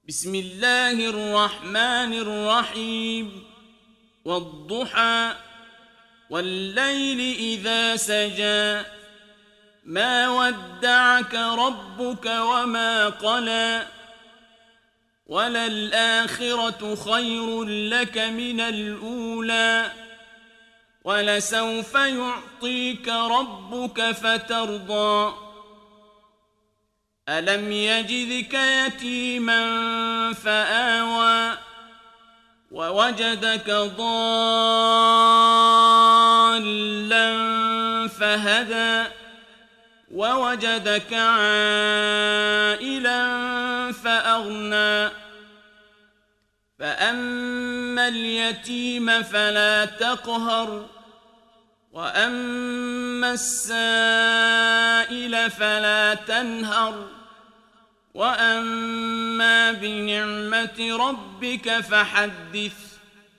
بسم الله الرحمن الرحيم والضحى والليل إذا سجى ما ودعك ربك وما قلى وللآخرة خير لك من الأولى ولسوف يعطيك ربك فترضى ألم يجدك يتيما فآوى ووجدك ضالا فهدى ووجدك عائلا فأغنى فأما اليتيم فلا تقهر وأما السائل فلا تنهر وأما بنعمة ربك فحدث